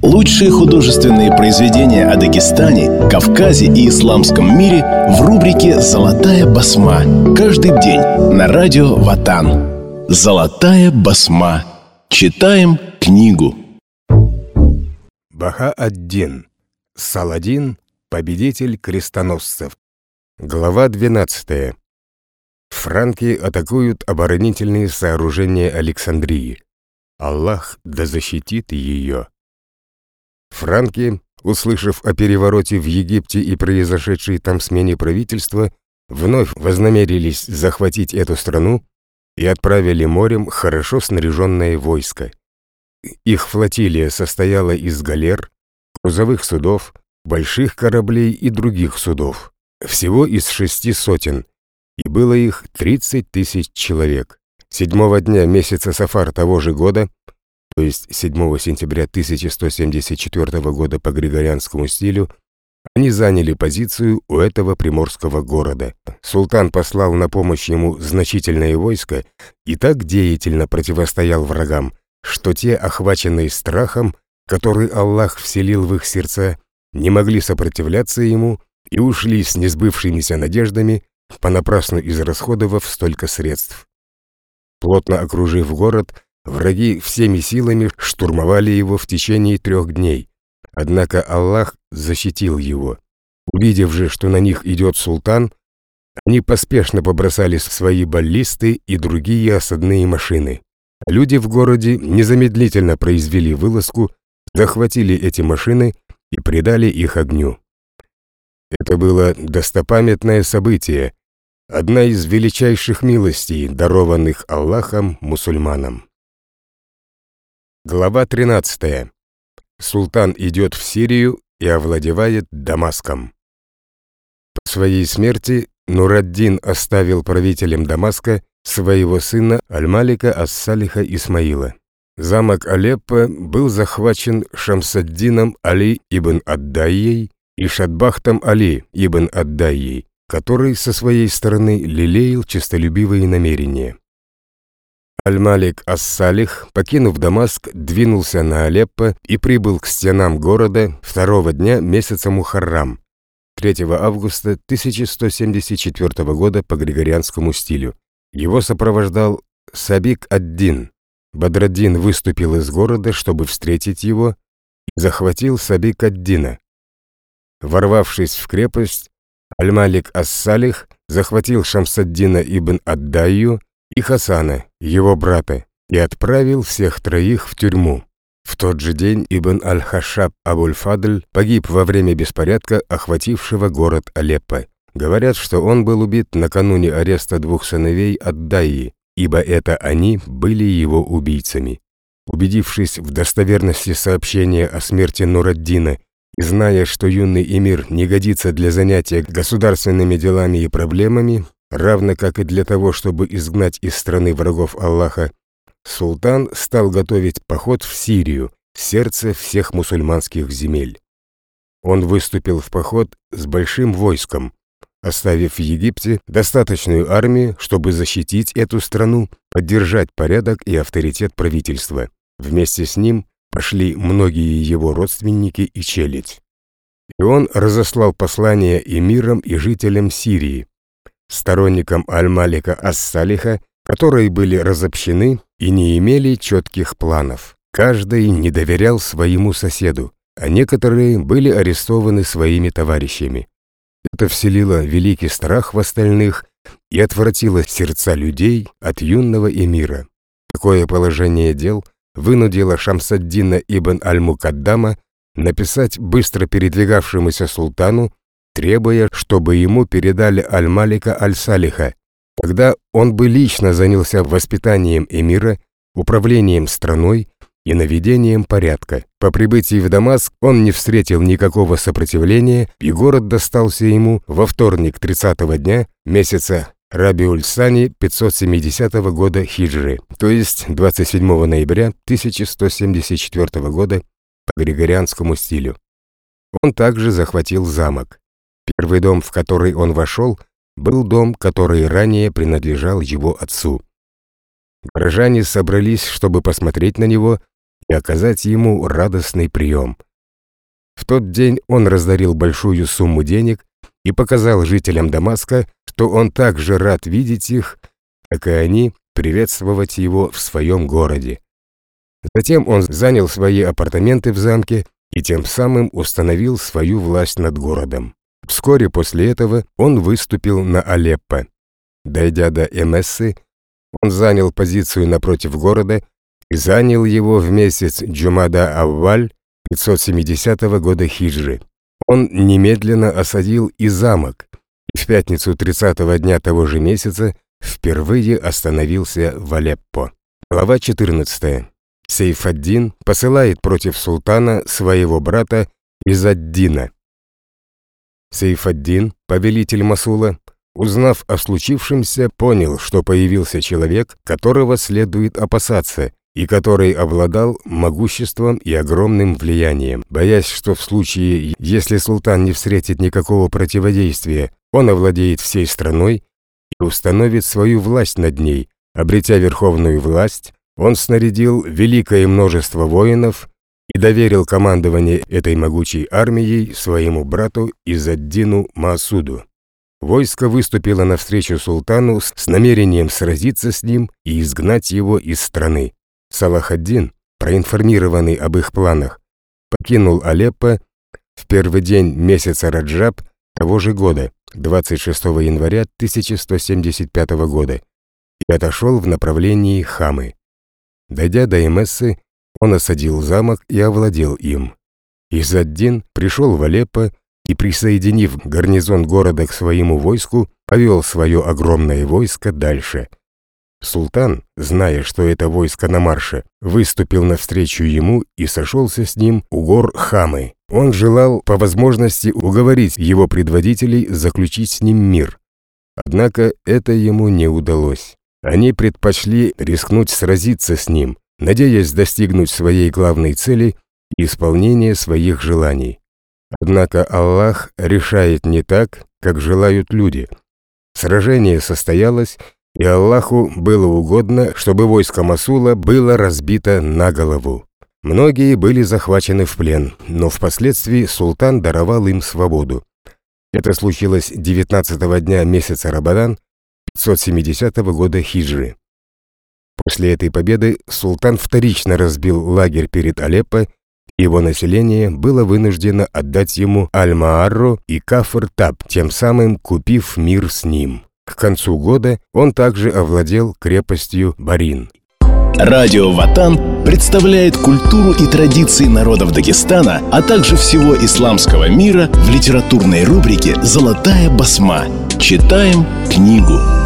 Лучшие художественные произведения о Дагестане, Кавказе и исламском мире в рубрике «Золотая басма». Каждый день на радио Ватан. «Золотая басма». Читаем книгу. Баха-ад-Дин. Саладин, победитель крестоносцев. Глава 12. Франки атакуют оборонительные сооружения Александрии. Аллах да защитит ее. Франки, услышав о перевороте в Египте и произошедшей там смене правительства, вновь вознамерились захватить эту страну и отправили морем хорошо снаряженное войско. Их флотилия состояла из галер, грузовых судов, больших кораблей и других судов, всего из 6 сотен, и было их 30 000 человек. 7-го дня месяца Сафар того же года, то есть 7 сентября 1174 года по григорианскому стилю, они заняли позицию у этого приморского города. Султан послал на помощь ему значительное войско и так деятельно противостоял врагам, что те, охваченные страхом, который Аллах вселил в их сердца, не могли сопротивляться ему и ушли с несбывшимися надеждами, понапрасну израсходовав столько средств. Плотно окружив город, враги всеми силами штурмовали его в течение 3 дней, однако Аллах защитил его. Увидев же, что на них идет султан, они поспешно побросали свои баллисты и другие осадные машины. Люди в городе незамедлительно произвели вылазку, захватили эти машины и предали их огню. Это было достопамятное событие, одна из величайших милостей, дарованных Аллахом мусульманам. Глава 13. Султан идет в Сирию и овладевает Дамаском. По своей смерти Нур-ад-Дин оставил правителем Дамаска своего сына Аль-Малика ас-Салиха Исмаила. Замок Алеппо был захвачен Шамс-ад-Дином Али ибн ад-Дайей и Шадбахтом Али ибн ад-Дайей, который со своей стороны лелеял честолюбивые намерения. Аль-Малик ас-Салих, покинув Дамаск, двинулся на Алеппо и прибыл к стенам города 2-го дня месяца Мухаррам, 3 августа 1174 года по григорианскому стилю. Его сопровождал Сабик ад-Дин. Бадр-ад-Дин выступил из города, чтобы встретить его, и захватил Сабик ад-Дина. Ворвавшись в крепость, Аль-Малик ас-Салих захватил Шамс-ад-Дина ибн ад-Дайю и Хасана, его брата, и отправил всех 3 в тюрьму. В тот же день Ибн аль-Хашаб Абуль-Фадль погиб во время беспорядка, охватившего город Алеппо. Говорят, что он был убит накануне ареста 2 сыновей ад-Дайи, ибо это они были его убийцами. Убедившись в достоверности сообщения о смерти Нур-ад-Дина и зная, что юный эмир не годится для занятия государственными делами и проблемами, равно как и для того, чтобы изгнать из страны врагов Аллаха, султан стал готовить поход в Сирию, сердце всех мусульманских земель. Он выступил в поход с большим войском, оставив в Египте достаточную армию, чтобы защитить эту страну, поддержать порядок и авторитет правительства. Вместе с ним пошли многие его родственники и челядь. И он разослал послания эмирам и жителям Сирии, сторонникам Аль-Малика ас-Салиха, которые были разобщены и не имели четких планов. Каждый не доверял своему соседу, а некоторые были арестованы своими товарищами. Это вселило великий страх в остальных и отвратило сердца людей от юного эмира. Такое положение дел вынудило Шамс-ад-Дина ибн аль-Мукаддама написать быстро передвигавшемуся султану, требуя, чтобы ему передали Аль-Малика аль-Салиха. Тогда он бы лично занялся воспитанием эмира, управлением страной и наведением порядка. По прибытии в Дамаск он не встретил никакого сопротивления, и город достался ему во вторник 30-го дня месяца Рабиуль-Сани 570 года хиджры, то есть 27 ноября 1174 года по григорианскому стилю. Он также захватил замок. Первый дом, в который он вошел, был дом, который ранее принадлежал его отцу. Горожане собрались, чтобы посмотреть на него, и оказать ему радостный прием. В тот день он раздарил большую сумму денег и показал жителям Дамаска, что он так же рад видеть их, как и они приветствовать его в своем городе. Затем он занял свои апартаменты в замке и тем самым установил свою власть над городом. Вскоре после этого он выступил на Алеппо. Дойдя до Эмессы, он занял позицию напротив города и занял его в месяц Джумада-Авваль 570 года хиджры. Он немедленно осадил и замок, и в пятницу 30-го дня того же месяца впервые остановился в Алеппо. Глава 14. Сейф-ад-Дин посылает против султана своего брата Изз-ад-Дина. Сейф-ад-Дин, повелитель Мосула, узнав о случившемся, понял, что появился человек, которого следует опасаться, и который обладал могуществом и огромным влиянием. Боясь, что в случае, если султан не встретит никакого противодействия, он овладеет всей страной и установит свою власть над ней. Обретя верховную власть, он снарядил великое множество воинов и доверил командование этой могучей армией своему брату Изз-ад-Дину Маасуду. Войско выступило навстречу султану с намерением сразиться с ним и изгнать его из страны. Салах ад-Дин, проинформированный об их планах, покинул Алеппо в первый день месяца Раджаб того же года, 26 января 1175 года, и отошел в направлении Хамы. Дойдя до Эмессы, он осадил замок и овладел им. Изз-ад-Дин пришел в Алеппо и, присоединив гарнизон города к своему войску, повел свое огромное войско дальше. Султан, зная, что это войско на марше, выступил навстречу ему и сошелся с ним у гор Хамы. Он желал по возможности уговорить его предводителей заключить с ним мир. Однако это ему не удалось. Они предпочли рискнуть сразиться с ним, надеясь достигнуть своей главной цели и исполнения своих желаний. Однако Аллах решает не так, как желают люди. Сражение состоялось, и Аллаху было угодно, чтобы войско Мосула было разбито на голову. Многие были захвачены в плен, но впоследствии султан даровал им свободу. Это случилось 19-го дня месяца Рамадан 570 года хиджры. После этой победы султан вторично разбил лагерь перед Алеппо, и его население было вынуждено отдать ему Аль-Маарру и Кафр-Таб, тем самым купив мир с ним. К концу года он также овладел крепостью Барин. Радио Ватан представляет культуру и традиции народов Дагестана, а также всего исламского мира в литературной рубрике «Золотая басма». Читаем книгу.